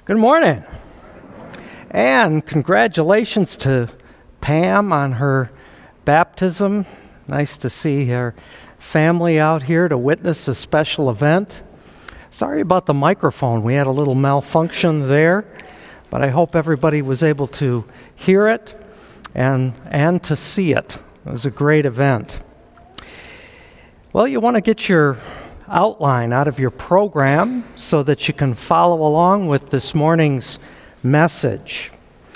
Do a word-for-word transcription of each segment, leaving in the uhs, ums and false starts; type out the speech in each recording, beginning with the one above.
Good morning. And congratulations to Pam on her baptism. Nice to see her family out here to witness a special event. Sorry about the microphone. We had a little malfunction there, but I hope everybody was able to hear it and, and to see it. It was a great event. Well, you want to get your outline out of your program so that you can follow along with this morning's message.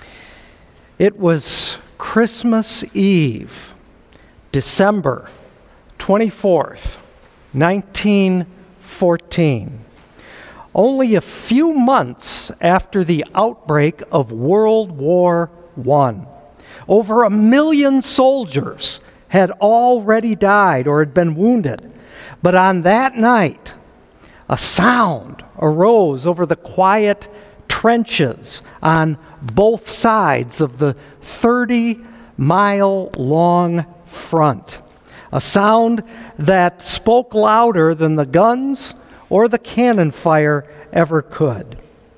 It was Christmas Eve, December twenty-fourth, nineteen fourteen. Only a few months after the outbreak of World War One. Over a million soldiers had already died or had been wounded. But on that night, a sound arose over the quiet trenches on both sides of the thirty-mile-long front. A sound that spoke louder than the guns or the cannon fire ever could.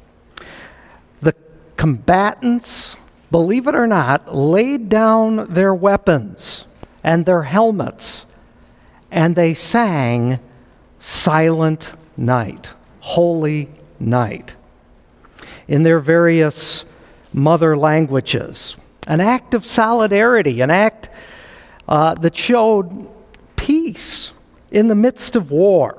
The combatants, believe it or not, laid down their weapons and their helmets, and they sang Silent Night, Holy Night, in their various mother languages. An act of solidarity, an act uh, that showed peace in the midst of war.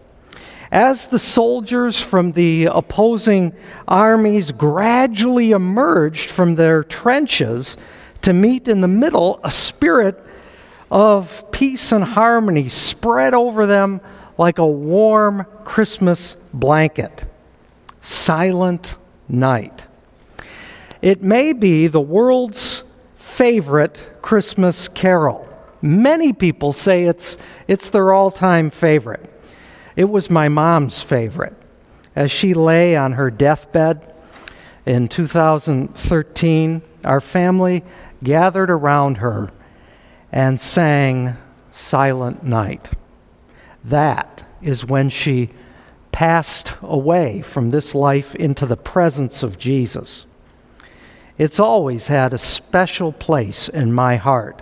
As the soldiers from the opposing armies gradually emerged from their trenches to meet in the middle, a spirit of peace and harmony spread over them like a warm Christmas blanket. Silent Night. It may be the world's favorite Christmas carol. Many people say it's it's their all-time favorite. It was my mom's favorite. As she lay on her deathbed in two thousand thirteen, our family gathered around her and sang Silent Night. That is when she passed away from this life into the presence of Jesus. It's always had a special place in my heart.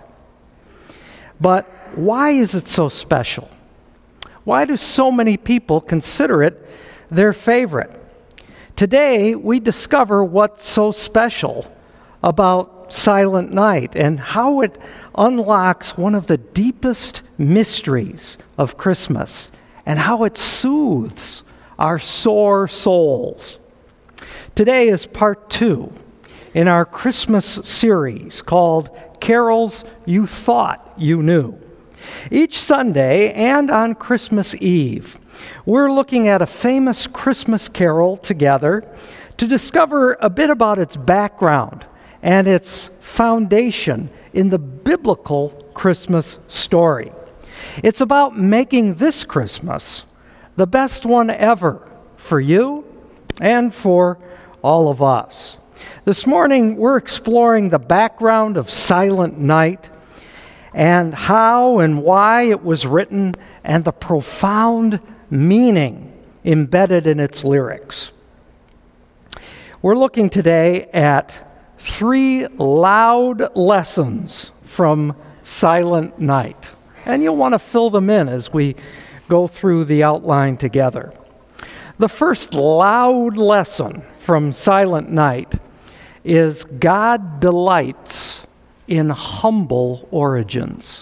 But why is it so special? Why do so many people consider it their favorite? Today, we discover what's so special about Silent Night and how it unlocks one of the deepest mysteries of Christmas and how it soothes our sore souls. Today is part two in our Christmas series called Carols You Thought You Knew. Each Sunday and on Christmas Eve, we're looking at a famous Christmas carol together to discover a bit about its background and its foundation in the biblical Christmas story. It's about making this Christmas the best one ever for you and for all of us. This morning, we're exploring the background of Silent Night and how and why it was written and the profound meaning embedded in its lyrics. We're looking today at three loud lessons from Silent Night. And you'll want to fill them in as we go through the outline together. The first loud lesson from Silent Night is God delights in humble origins.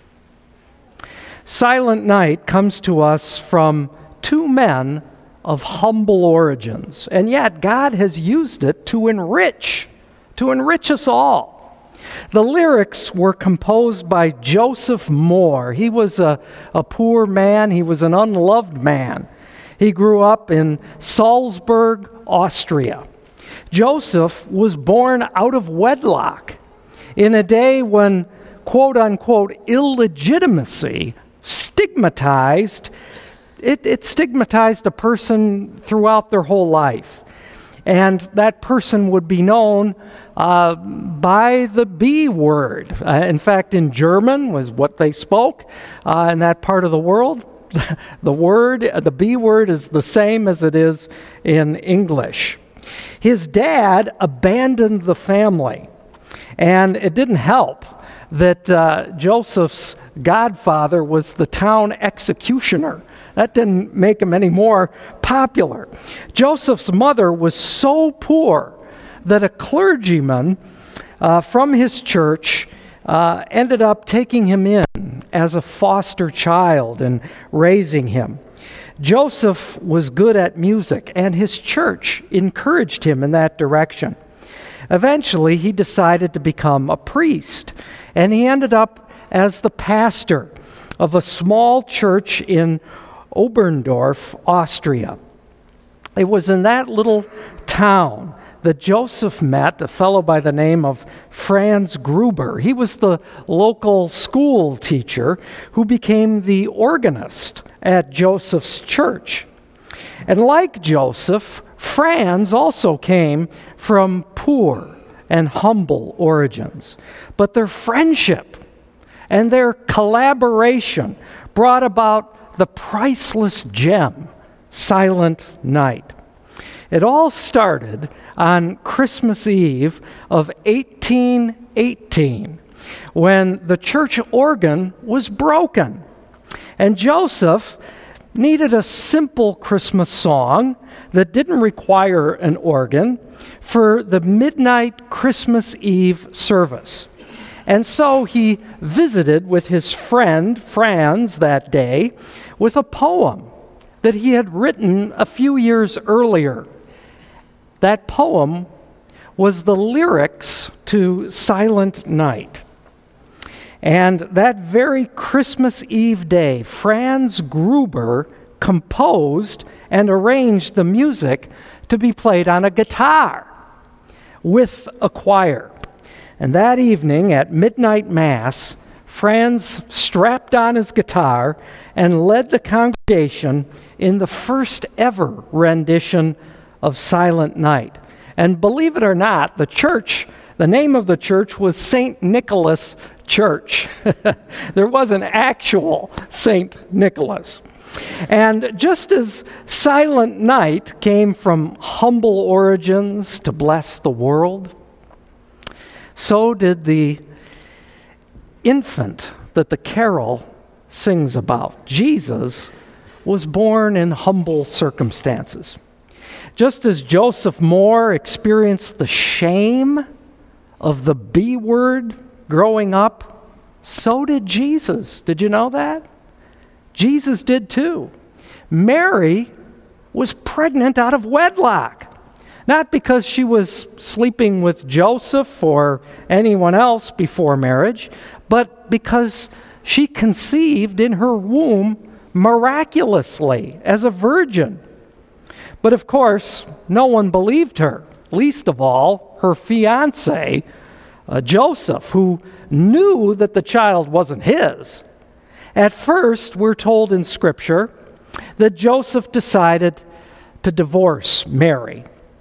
Silent Night comes to us from two men of humble origins, and yet God has used it to enrich to enrich us all. The lyrics were composed by Joseph Mohr. He was a, a poor man. He was an unloved man. He grew up in Salzburg, Austria. Joseph was born out of wedlock in a day when, quote-unquote, illegitimacy stigmatized, it, it stigmatized a person throughout their whole life. And that person would be known uh, by the B word. Uh, in fact, in German was what they spoke uh, in that part of the world. The word, the B word, is the same as it is in English. his dad abandoned the family, and it didn't help that uh, Joseph's godfather was the town executioner. That didn't make him any more popular. Joseph's mother was so poor that a clergyman uh, from his church uh, ended up taking him in as a foster child and raising him. Joseph was good at music, and his church encouraged him in that direction. Eventually, he decided to become a priest, and he ended up as the pastor of a small church in Oberndorf, Austria. It was in that little town that Joseph met a fellow by the name of Franz Gruber. He was the local school teacher who became the organist at Joseph's church. And like Joseph, Franz also came from poor and humble origins. But their friendship and their collaboration brought about the priceless gem, Silent Night. It all started on Christmas Eve of eighteen eighteen, when the church organ was broken. And Joseph needed a simple Christmas song that didn't require an organ for the midnight Christmas Eve service. And so he visited with his friend Franz that day with a poem that he had written a few years earlier. That poem was the lyrics to Silent Night. And that very Christmas Eve day, Franz Gruber composed and arranged the music to be played on a guitar with a choir. And that evening at midnight mass, Franz strapped on his guitar and led the congregation in the first ever rendition of Silent Night. And believe it or not, the church, the name of the church was Saint Nicholas Church. There was an actual Saint Nicholas. And just as Silent Night came from humble origins to bless the world, so did the infant that the carol sings about. Jesus was born in humble circumstances. Just as Joseph Moore experienced the shame of the B word growing up, so did Jesus. Did you know that? Jesus did too. Mary was pregnant out of wedlock. Not because she was sleeping with Joseph or anyone else before marriage, but because she conceived in her womb miraculously as a virgin. But of course, no one believed her, least of all her fiancé, uh, Joseph, who knew that the child wasn't his. At first, we're told in Scripture that Joseph decided to divorce Mary.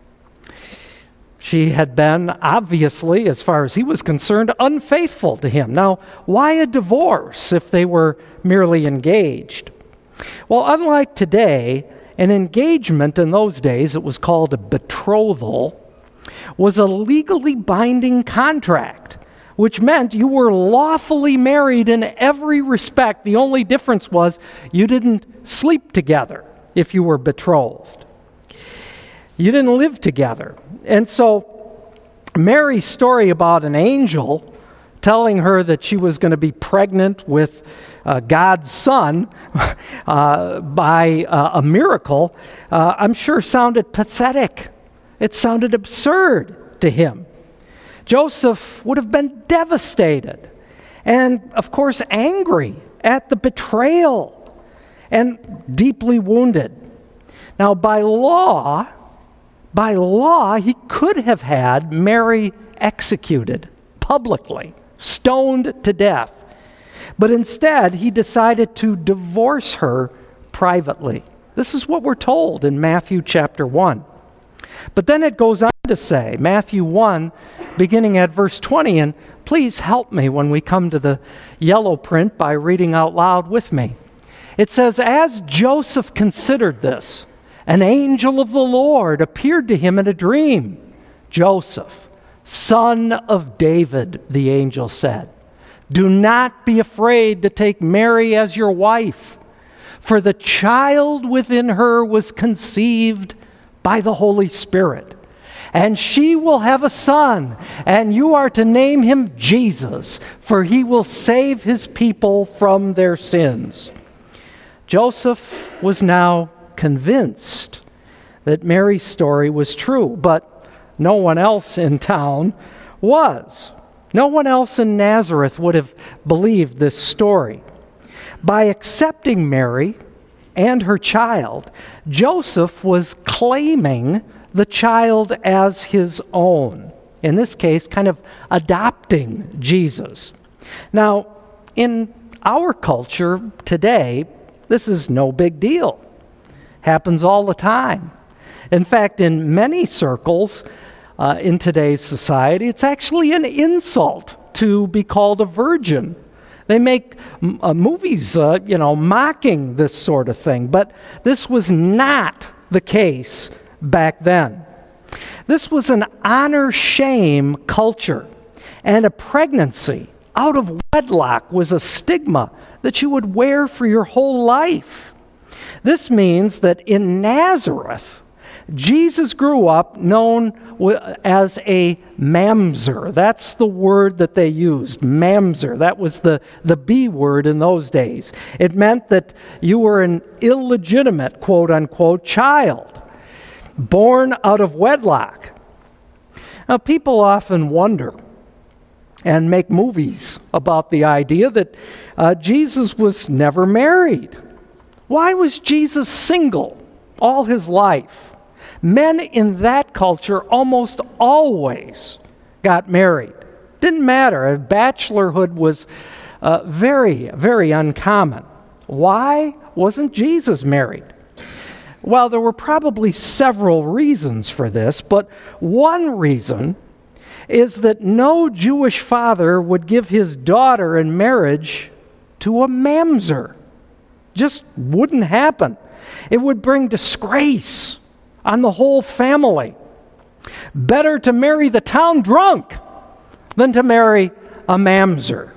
She had been, obviously, as far as he was concerned, unfaithful to him. Now, why a divorce if they were merely engaged? Well, unlike today, an engagement in those days, it was called a betrothal, was a legally binding contract, which meant you were lawfully married in every respect. The only difference was you didn't sleep together if you were betrothed. You didn't live together. And so Mary's story about an angel telling her that she was going to be pregnant with uh, God's son uh, by uh, a miracle, uh, I'm sure sounded pathetic. It sounded absurd to him. Joseph would have been devastated and, of course, angry at the betrayal and deeply wounded. Now, by law, by law, he could have had Mary executed publicly, stoned to death. But instead, he decided to divorce her privately. This is what we're told in Matthew chapter one. But then it goes on to say, Matthew one, beginning at verse twenty, and please help me when we come to the yellow print by reading out loud with me. It says, as Joseph considered this, an angel of the Lord appeared to him in a dream. Joseph, son of David, the angel said, do not be afraid to take Mary as your wife, for the child within her was conceived by the Holy Spirit. And she will have a son, and you are to name him Jesus, for he will save his people from their sins. Joseph was now convinced that Mary's story was true, but no one else in town was. No one else in Nazareth would have believed this story. By accepting Mary and her child, Joseph was claiming the child as his own. In this case, kind of adopting Jesus. Now, in our culture today, this is no big deal. Happens all the time. In fact, in many circles uh, in today's society, it's actually an insult to be called a virgin. They make uh, movies, uh, you know, mocking this sort of thing. But this was not the case back then. This was an honor-shame culture, and a pregnancy out of wedlock was a stigma that you would wear for your whole life. This means that in Nazareth, Jesus grew up known as a mamzer. That's the word that they used, mamzer. That was the, the B word in those days. It meant that you were an illegitimate, quote-unquote, child, born out of wedlock. Now, people often wonder and make movies about the idea that uh, Jesus was never married. Why was Jesus single all his life? Men in that culture almost always got married. Didn't matter. Bachelorhood was uh, very, very uncommon. Why wasn't Jesus married? Well, there were probably several reasons for this, but one reason is that no Jewish father would give his daughter in marriage to a mamzer. Just wouldn't happen. It would bring disgrace on the whole family. Better to marry the town drunk than to marry a mamzer.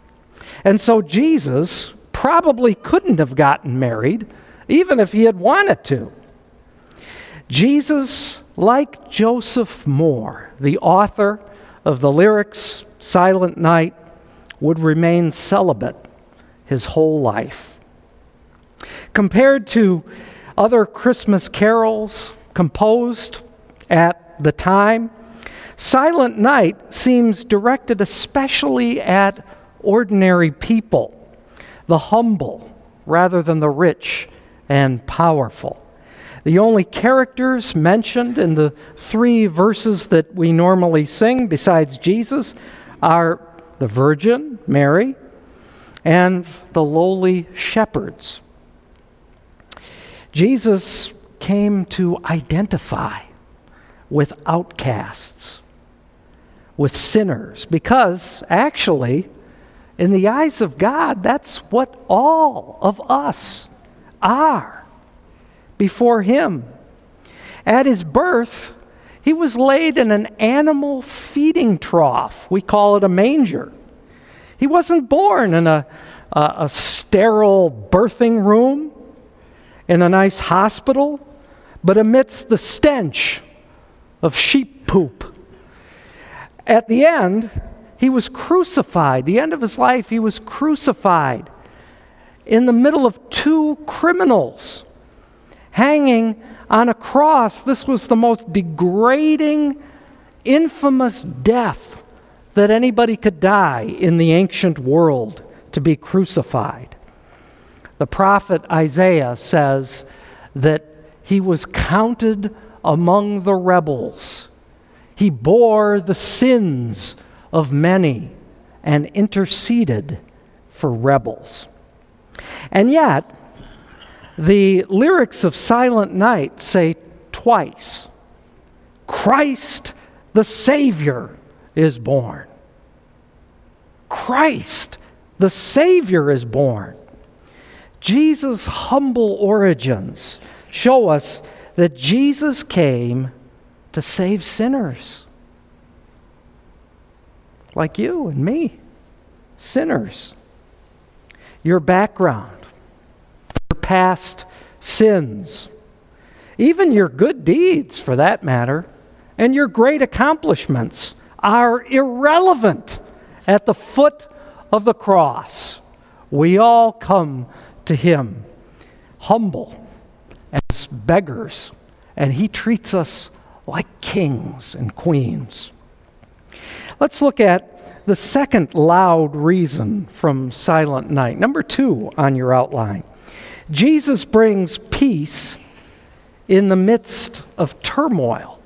And so Jesus probably couldn't have gotten married, even if he had wanted to. Jesus, like Joseph Moore, the author of the lyrics Silent Night, would remain celibate his whole life. Compared to other Christmas carols composed at the time, Silent Night seems directed especially at ordinary people, the humble rather than the rich and powerful. The only characters mentioned in the three verses that we normally sing, besides Jesus, are the Virgin, Mary, and the lowly shepherds. Jesus came to identify with outcasts, with sinners, because actually, in the eyes of God, that's what all of us are before him. At his birth, he was laid in an animal feeding trough. We call it a manger. He wasn't born in a, a, a sterile birthing room, in a nice hospital, but amidst the stench of sheep poop. At the end, he was crucified. The end of his life, he was crucified in the middle of two criminals hanging on a cross. This was the most degrading, infamous death that anybody could die in the ancient world, to be crucified. The prophet Isaiah says that he was counted among the rebels. He bore the sins of many and interceded for rebels. And yet, the lyrics of Silent Night say twice, Christ the Savior is born. Christ the Savior is born. Jesus' humble origins show us that Jesus came to save sinners. Like you and me. Sinners. Your background. Your past sins. Even your good deeds, for that matter, and your great accomplishments are irrelevant at the foot of the cross. We all come to Him humble as beggars, and He treats us like kings and queens. Let's look at the second loud reason from Silent Night. Number two on your outline. Jesus brings peace in the midst of turmoil.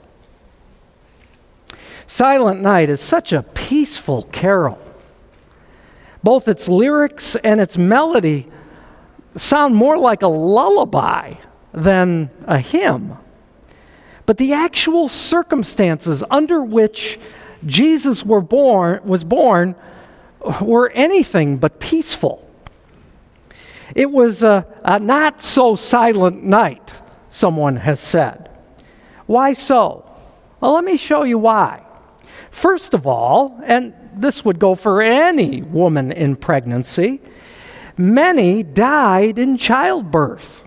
Silent Night is such a peaceful carol. Both its lyrics and its melody sound more like a lullaby than a hymn. But the actual circumstances under which Jesus were born, was born were anything but peaceful. It was a, a not-so-silent night, someone has said. Why so? Well, let me show you why. First of all, and this would go for any woman in pregnancy, many died in childbirth.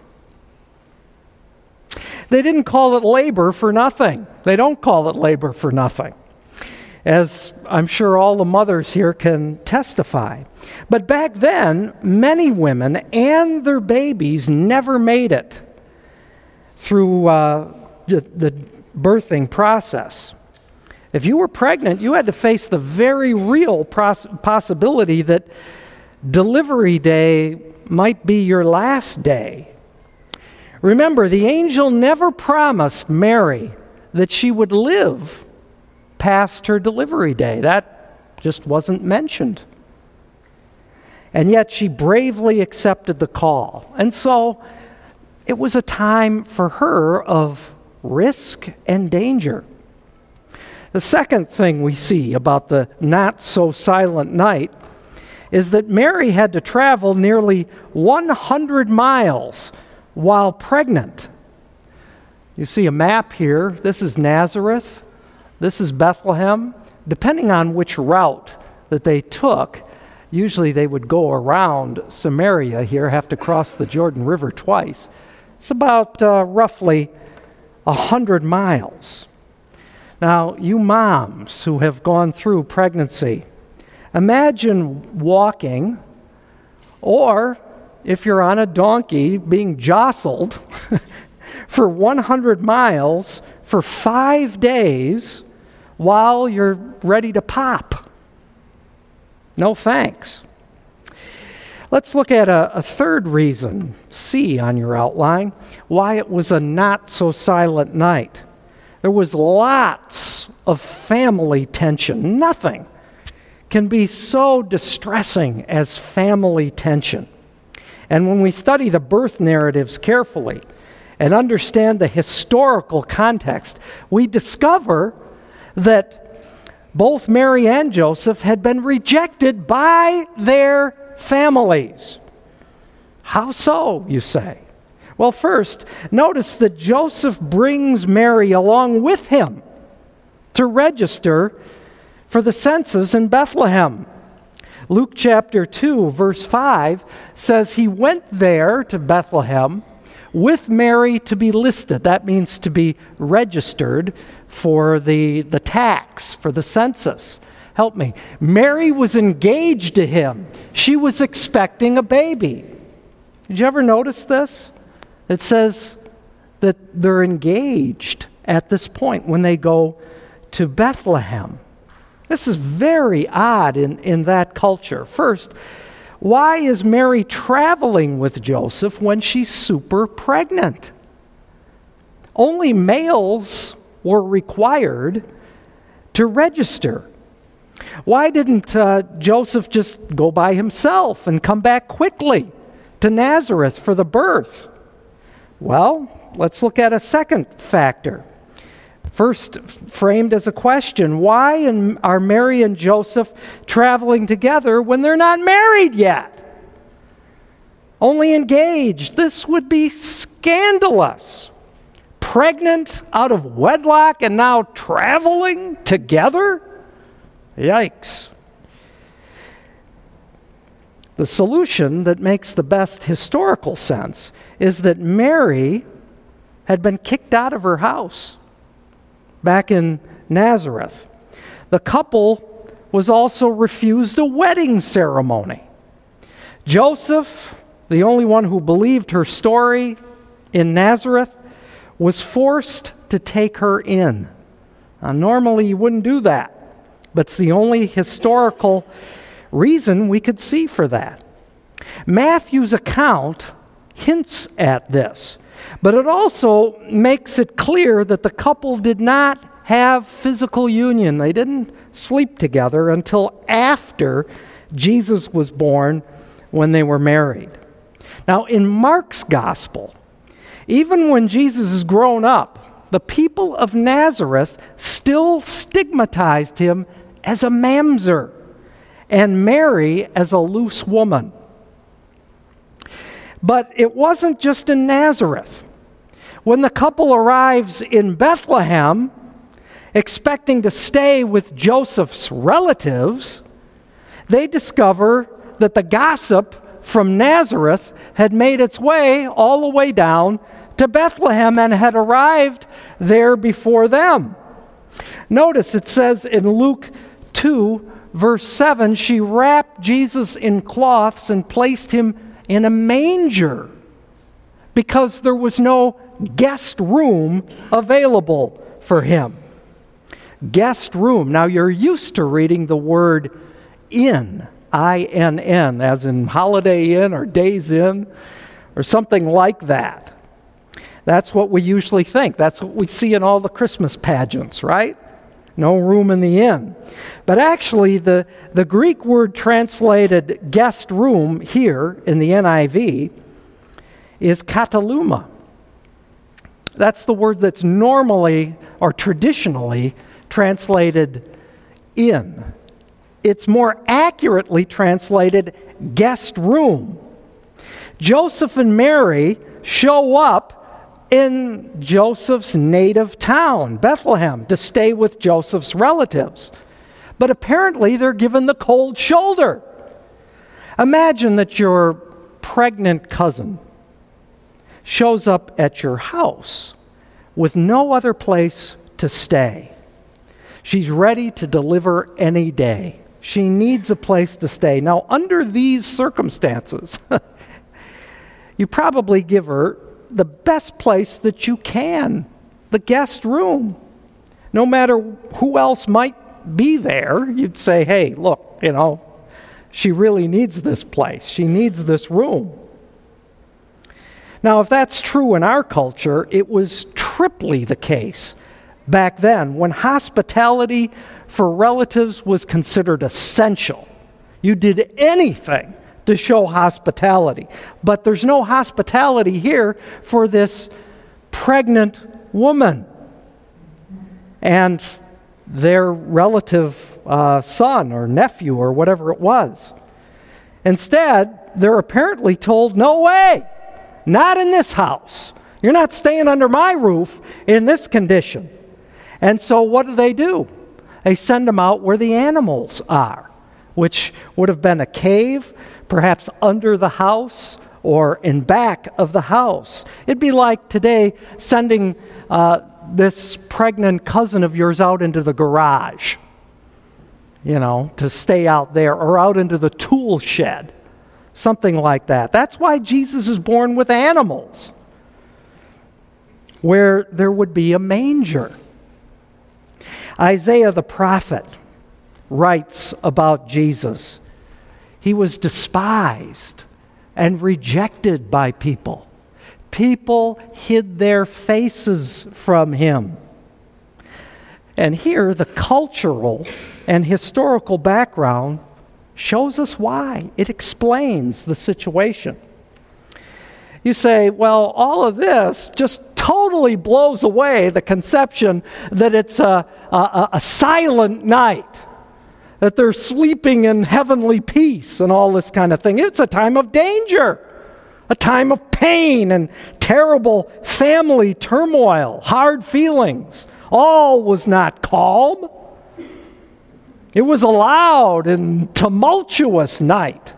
They didn't call it labor for nothing. They don't call it labor for nothing, as I'm sure all the mothers here can testify. But back then, many women and their babies never made it through uh, the, the birthing process. If you were pregnant, you had to face the very real pros- possibility that delivery day might be your last day. Remember, the angel never promised Mary that she would live past her delivery day. That just wasn't mentioned. And yet she bravely accepted the call. And so it was a time for her of risk and danger. The second thing we see about the not-so-silent night is that Mary had to travel nearly one hundred miles while pregnant. You see a map here. This is Nazareth. This is Bethlehem. Depending on which route that they took, usually they would go around Samaria here, have to cross the Jordan River twice. It's about uh, roughly one hundred miles. Now, you moms who have gone through pregnancy, imagine walking, or if you're on a donkey, being jostled for one hundred miles for five days while you're ready to pop. No thanks. Let's look at a, a third reason, C on your outline, why it was a not-so-silent night. There was lots of family tension. Nothing can be so distressing as family tension. And when we study the birth narratives carefully and understand the historical context, we discover that both Mary and Joseph had been rejected by their families. How so, you say? Well, first, notice that Joseph brings Mary along with him to register for the census in Bethlehem. Luke chapter two, verse five says he went there to Bethlehem with Mary to be listed. That means to be registered for the, the tax, for the census. Help me. Mary was engaged to him. She was expecting a baby. Did you ever notice this? It says that they're engaged at this point when they go to Bethlehem. This is very odd in, in that culture. First, why is Mary traveling with Joseph when she's super pregnant? Only males were required to register. Why didn't uh, Joseph just go by himself and come back quickly to Nazareth for the birth? Well, let's look at a second factor. First, framed as a question, why are Mary and Joseph traveling together when they're not married yet? Only engaged. This would be scandalous. pregnant out of wedlock and now traveling together? Yikes. The solution that makes the best historical sense is that Mary had been kicked out of her house back in Nazareth. The couple was also refused a wedding ceremony. Joseph, the only one who believed her story in Nazareth, was forced to take her in. Now, normally you wouldn't do that, but it's the only historical reason we could see for that. Matthew's account hints at this, but it also makes it clear that the couple did not have physical union. They didn't sleep together until after Jesus was born, when they were married. Now, in Mark's gospel, even when Jesus is grown up, the people of Nazareth still stigmatized him as a mamzer and Mary as a loose woman. But it wasn't just in Nazareth. When the couple arrives in Bethlehem, expecting to stay with Joseph's relatives, they discover that the gossip from Nazareth had made its way all the way down to Bethlehem and had arrived there before them. Notice it says in Luke two, verse seven, she wrapped Jesus in cloths and placed him in a manger because there was no guest room available for him. Guest room. Now you're used to reading the word inn, I N N, as in Holiday Inn or Days Inn or something like that. That's what we usually think. That's what we see in all the Christmas pageants, right? No room in the inn. But actually, the, the Greek word translated guest room here in the N I V is kataluma. That's the word that's normally or traditionally translated inn. It's more accurately translated guest room. Joseph and Mary show up in Joseph's native town, Bethlehem, to stay with Joseph's relatives. But apparently they're given the cold shoulder. Imagine that your pregnant cousin shows up at your house with no other place to stay. She's ready to deliver any day. She needs a place to stay. Now, under these circumstances, you probably give her the best place that you can, the guest room. No matter who else might be there, you'd say, hey, look, you know, she really needs this place. She needs this room. Now, if that's true in our culture, it was triply the case back then when hospitality for relatives was considered essential. You did anything to show hospitality. But there's no hospitality here for this pregnant woman and their relative uh, son or nephew or whatever it was. Instead, they're apparently told, no way, not in this house. You're not staying under my roof in this condition. And so what do they do? They send them out where the animals are, which would have been a cave, perhaps under the house or in back of the house. It'd be like today sending uh, this pregnant cousin of yours out into the garage, you know, to stay out there, or out into the tool shed, something like that. That's why Jesus is born with animals, where there would be a manger. Isaiah the prophet writes about Jesus. He was despised and rejected by people. People hid their faces from him. And here, the cultural and historical background shows us why. It explains the situation. You say, well, all of this just totally blows away the conception that it's a, a, a silent night, that they're sleeping in heavenly peace and all this kind of thing. It's a time of danger. a time of pain and terrible family turmoil, hard feelings. All was not calm. It was a loud and tumultuous night.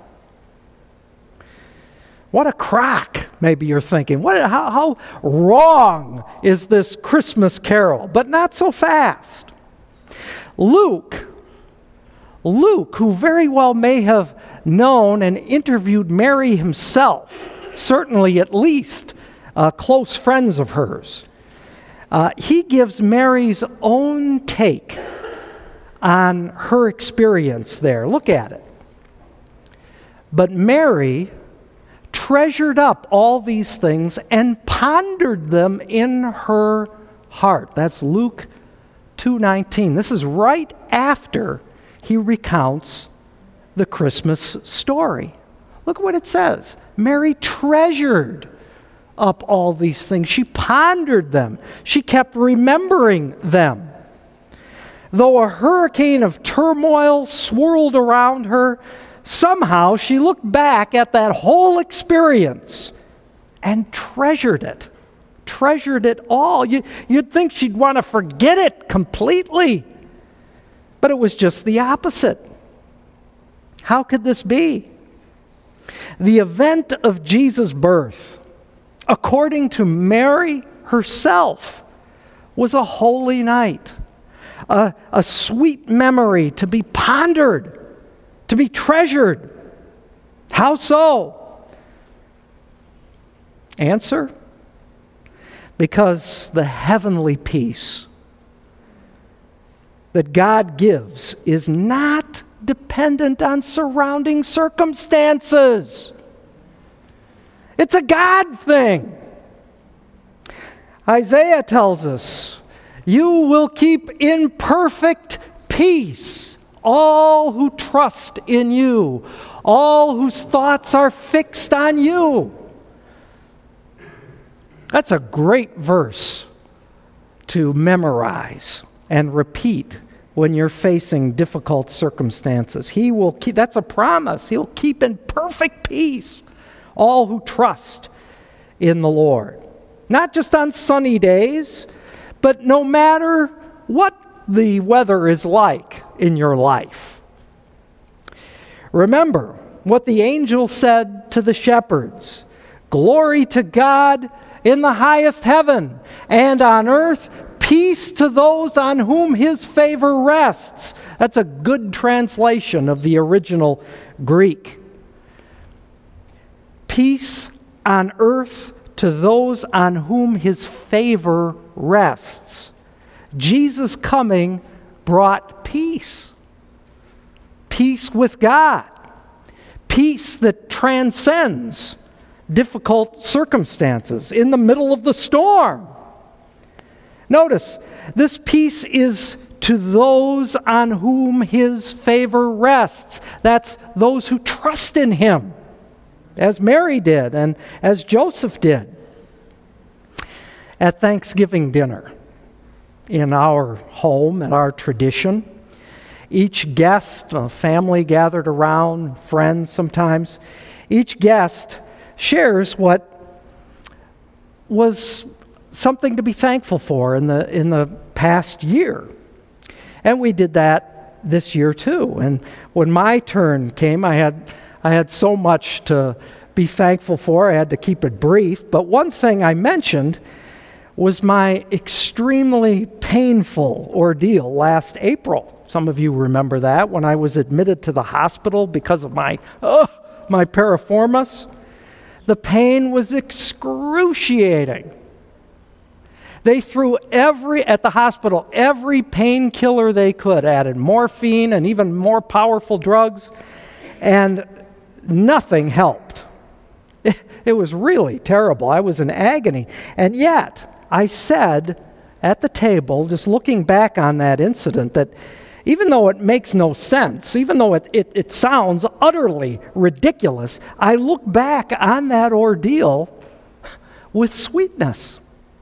What a crock, maybe you're thinking. What, how, how wrong is this Christmas carol? But not so fast. Luke, Luke, who very well may have known and interviewed Mary himself, certainly at least uh, close friends of hers, uh, he gives Mary's own take on her experience there. Look at it. But Mary treasured up all these things and pondered them in her heart. That's Luke two nineteen. This is right after he recounts the Christmas story. Look what it says. Mary treasured up all these things. She pondered them. She kept remembering them. Though a hurricane of turmoil swirled around her, somehow she looked back at that whole experience and treasured it. Treasured it all. You, you'd think she'd want to forget it completely. But it was just the opposite. How could this be? The event of Jesus' birth, according to Mary herself, was a holy night, a, a sweet memory to be pondered, to be treasured. How so? Answer: because the heavenly peace that God gives is not dependent on surrounding circumstances. It's a God thing. Isaiah tells us, "You will keep in perfect peace all who trust in you, all whose thoughts are fixed on you." That's a great verse to memorize and repeat when you're facing difficult circumstances. He will keep, that's a promise. He'll keep in perfect peace all who trust in the Lord. Not just on sunny days, but no matter what the weather is like in your life. Remember what the angel said to the shepherds: "Glory to God in the highest heaven, and on earth peace to those on whom his favor rests." That's a good translation of the original Greek. Peace on earth to those on whom his favor rests. Jesus' coming brought peace. Peace with God. Peace that transcends difficult circumstances in the middle of the storm. Notice, this peace is to those on whom his favor rests. That's those who trust in him, as Mary did and as Joseph did. At Thanksgiving dinner, in our home, in our tradition, each guest, a family gathered around, friends sometimes, each guest shares what was something to be thankful for in the in the past year. And we did that this year too. And when my turn came, I had I had so much to be thankful for. I had to keep it brief. But one thing I mentioned was my extremely painful ordeal last April. Some of you remember that, when I was admitted to the hospital because of my oh, my piriformis. The pain was excruciating. They threw every, at the hospital, every painkiller they could, added morphine and even more powerful drugs, and nothing helped. It, it was really terrible. I was in agony. And yet, I said at the table, just looking back on that incident, that even though it makes no sense, even though it, it, it sounds utterly ridiculous, I look back on that ordeal with sweetness.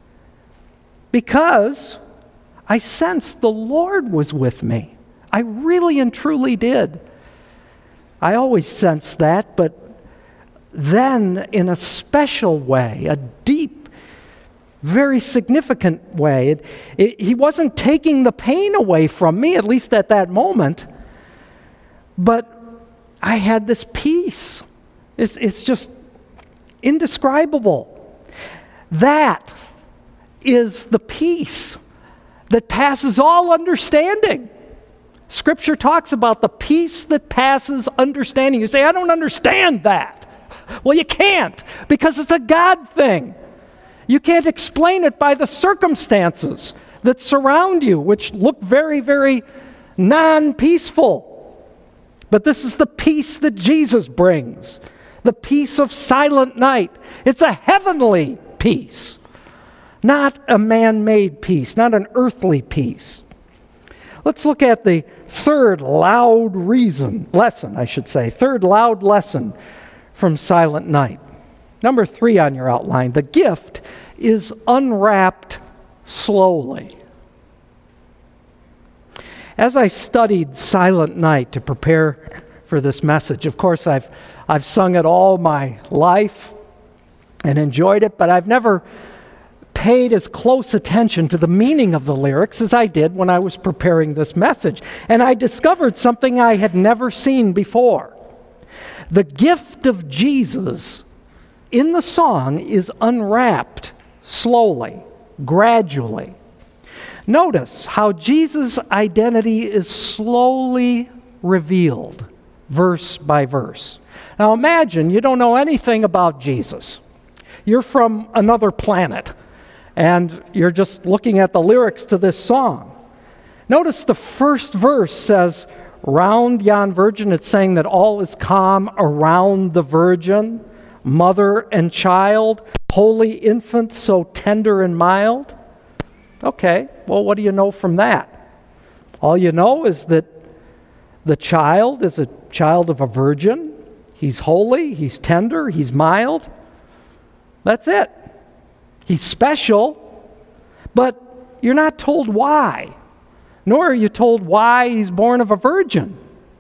Because I sensed the Lord was with me. I really and truly did. I always sensed that, but then in a special way, a deep, very significant way. It, it, he wasn't taking the pain away from me, at least at that moment, but I had this peace. It's, it's just indescribable. That is the peace that passes all understanding. Scripture talks about the peace that passes understanding. You say, I don't understand that. Well, you can't, because it's a God thing. You can't explain it by the circumstances that surround you, which look very, very non-peaceful. But this is the peace that Jesus brings, the peace of silent night. It's a heavenly peace, not a man-made peace, not an earthly peace. Let's look at the third loud reason, lesson, I should say, third loud lesson from Silent Night. Number three on your outline, the gift is unwrapped slowly. As I studied Silent Night to prepare for this message, of course I've I've sung it all my life and enjoyed it, but I've never paid as close attention to the meaning of the lyrics as I did when I was preparing this message. And I discovered something I had never seen before. The gift of Jesus in the song is unwrapped slowly, gradually. Notice how Jesus' identity is slowly revealed, verse by verse. Now imagine you don't know anything about Jesus. You're from another planet, and you're just looking at the lyrics to this song. Notice the first verse says, round yon virgin. It's saying that all is calm around the virgin, mother and child, holy infant, so tender and mild. Okay, well, what do you know from that? All you know is that the child is a child of a virgin. He's holy, he's tender, he's mild. That's it. He's special, but you're not told why, nor are you told why he's born of a virgin.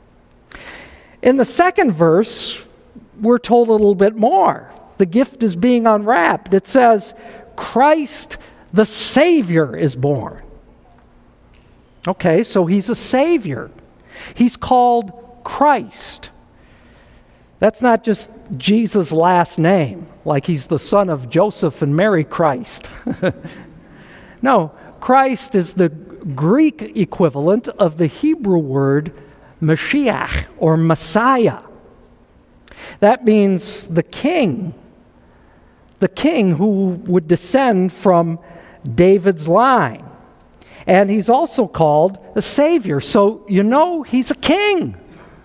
In the second verse, we're told a little bit more. The gift is being unwrapped. It says, Christ the Savior is born. Okay, so he's a Savior. He's called Christ. That's not just Jesus' last name, like he's the son of Joseph and Mary Christ. No, Christ is the Greek equivalent of the Hebrew word Mashiach, or Messiah. That means the king, the king who would descend from David's line. And he's also called the Savior. So you know he's a king.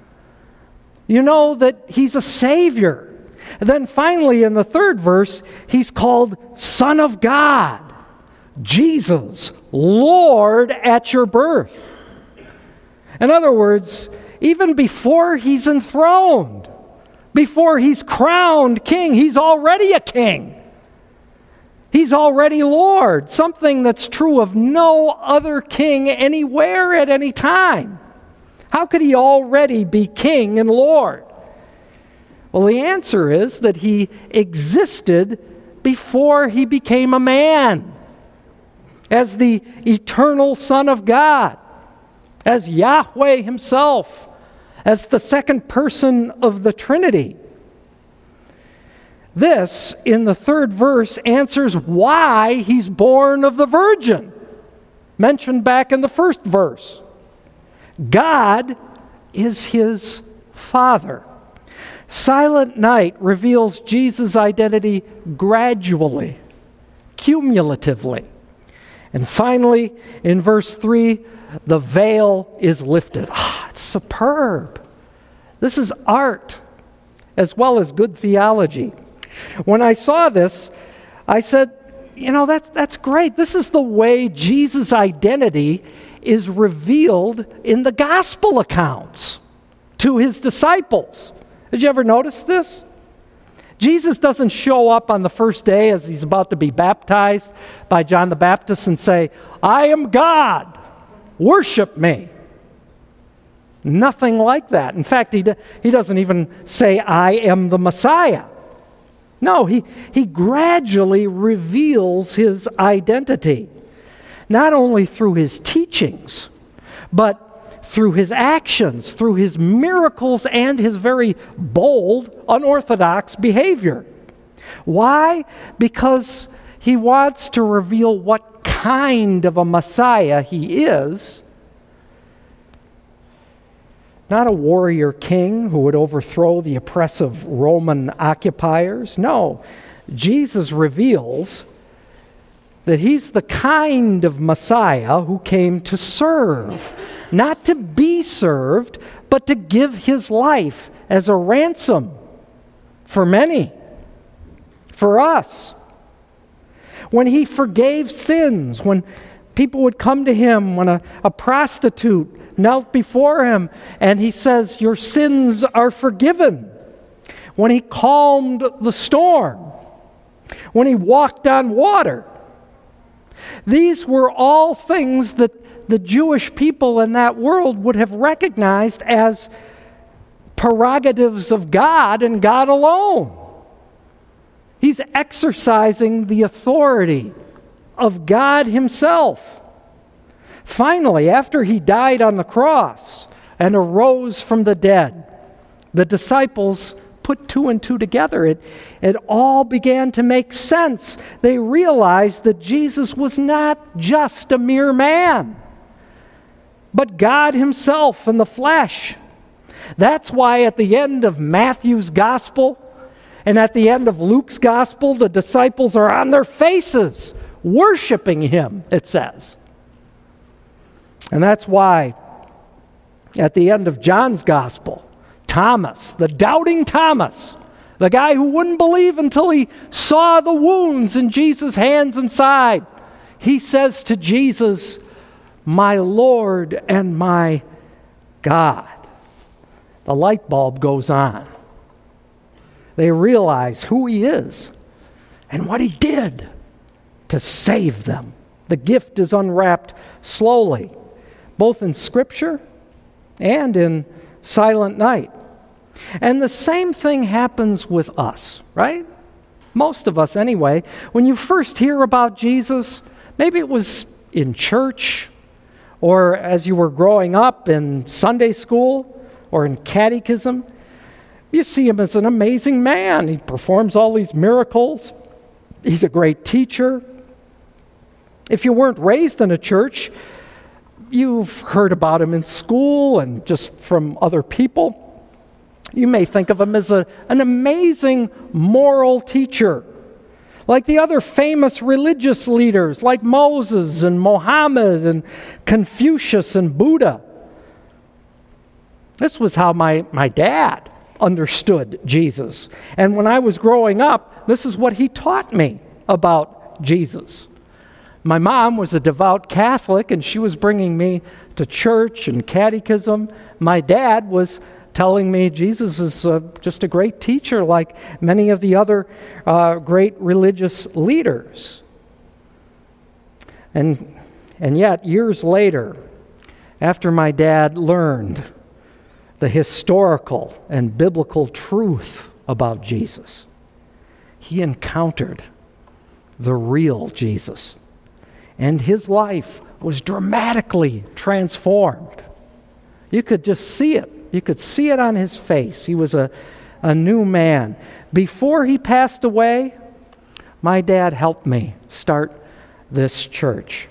You know that he's a Savior. And then finally in the third verse, he's called Son of God, Jesus, Lord at your birth. In other words, even before he's enthroned, before he's crowned king, he's already a king. He's already Lord, something that's true of no other king anywhere at any time. How could he already be king and Lord? Well, the answer is that he existed before he became a man, as the eternal Son of God, as Yahweh himself, as the second person of the Trinity. This, in the third verse, answers why he's born of the virgin, mentioned back in the first verse. God is his Father. Silent Night reveals Jesus' identity gradually, cumulatively. And finally, in verse three, the veil is lifted. Ah, it's superb. This is art as well as good theology. When I saw this, I said, you know, that's, that's great. This is the way Jesus' identity is revealed in the gospel accounts to his disciples. Did you ever notice this? Jesus doesn't show up on the first day as he's about to be baptized by John the Baptist and say, I am God, worship me. Nothing like that. In fact, he, he doesn't even say, I am the Messiah. No, he, he gradually reveals his identity, not only through his teachings, but through his actions, through his miracles, and his very bold, unorthodox behavior. Why? Because he wants to reveal what kind of a Messiah he is. Not a warrior king who would overthrow the oppressive Roman occupiers. No, Jesus reveals that he's the kind of Messiah who came to serve, not to be served, but to give his life as a ransom for many, for us. When he forgave sins, when people would come to him, when a, a prostitute knelt before him, and he says, "Your sins are forgiven." When he calmed the storm, when he walked on water. These were all things that the Jewish people in that world would have recognized as prerogatives of God and God alone. He's exercising the authority of God himself. Finally, after he died on the cross and arose from the dead, the disciples put two and two together. It, it all began to make sense. They realized that Jesus was not just a mere man, but God himself in the flesh. That's why at the end of Matthew's gospel and at the end of Luke's gospel, the disciples are on their faces worshiping him, it says. And that's why at the end of John's gospel, Thomas, the doubting Thomas, the guy who wouldn't believe until he saw the wounds in Jesus' hands and side, he says to Jesus, "My Lord and my God." The light bulb goes on. They realize who he is and what he did to save them. The gift is unwrapped slowly, both in Scripture and in Silent Night. And the same thing happens with us, right? Most of us anyway. When you first hear about Jesus, maybe it was in church, or as you were growing up in Sunday school, or in catechism, you see him as an amazing man. He performs all these miracles. He's a great teacher. If you weren't raised in a church, you've heard about him in school and just from other people. You may think of him as a, an amazing moral teacher, like the other famous religious leaders, like Moses and Mohammed and Confucius and Buddha. This was how my, my dad understood Jesus. And when I was growing up, this is what he taught me about Jesus. My mom was a devout Catholic, and she was bringing me to church and catechism. My dad was telling me Jesus is uh, just a great teacher like many of the other uh, great religious leaders. And, and yet, years later, after my dad learned the historical and biblical truth about Jesus, he encountered the real Jesus. And his life was dramatically transformed. You could just see it. You could see it on his face. He was a, a new man. Before he passed away, my dad helped me start this church.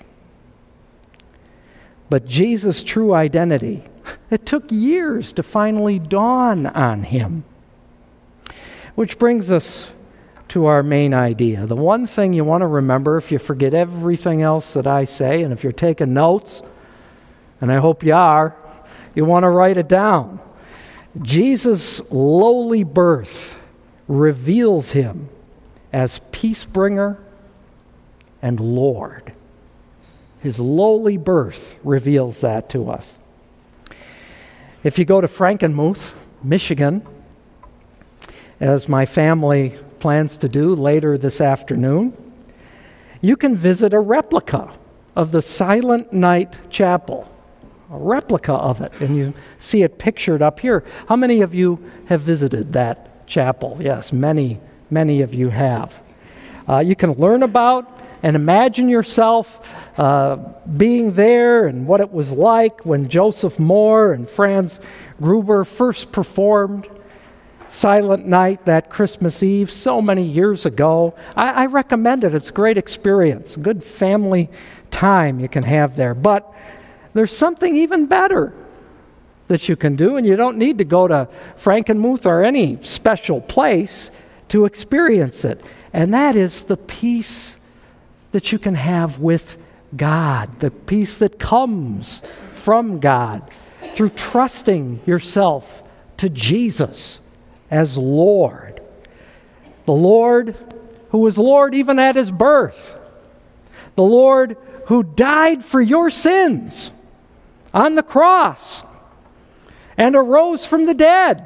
But Jesus' true identity, it took years to finally dawn on him. Which brings us to our main idea. The one thing you want to remember, if you forget everything else that I say, and if you're taking notes, and I hope you are, you want to write it down. Jesus' lowly birth reveals him as peace bringer and Lord. His lowly birth reveals that to us. If you go to Frankenmuth, Michigan, as my family plans to do later this afternoon, you can visit a replica of the Silent Night Chapel. A replica of it, and you see it pictured up here. How many of you have visited that chapel? Yes, many many of you have. Uh, you can learn about and imagine yourself uh, being there and what it was like when Joseph Moore and Franz Gruber first performed Silent Night that Christmas Eve so many years ago. I, I recommend it. It's a great experience, a good family time you can have there. But there's something even better that you can do, and you don't need to go to Frankenmuth or any special place to experience it. And that is the peace that you can have with God, the peace that comes from God through trusting yourself to Jesus as Lord. The Lord who was Lord even at his birth. The Lord who died for your sins on the cross and arose from the dead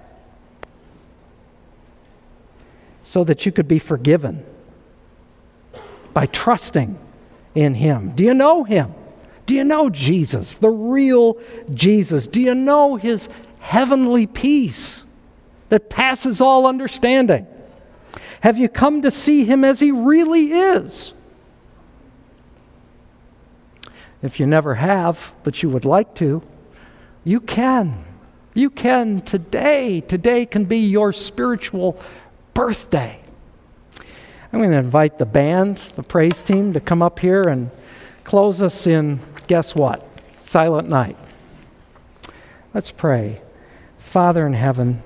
so that you could be forgiven by trusting in him. Do you know him? Do you know Jesus, the real Jesus? Do you know his heavenly peace that passes all understanding? Have you come to see him as he really is? If you never have, but you would like to, you can. You can today. Today can be your spiritual birthday. I'm going to invite the band, the praise team, to come up here and close us in, guess what? Silent Night. Let's pray. Father in heaven,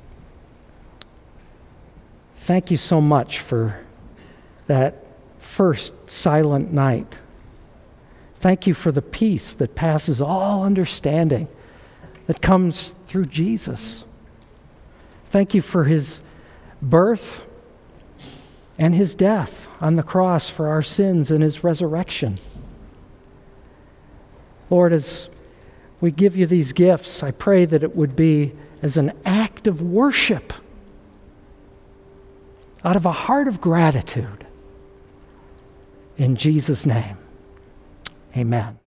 thank you so much for that first silent night. Thank you for the peace that passes all understanding that comes through Jesus. Thank you for his birth and his death on the cross for our sins and his resurrection. Lord, as we give you these gifts, I pray that it would be as an act of worship out of a heart of gratitude. In Jesus' name, amen.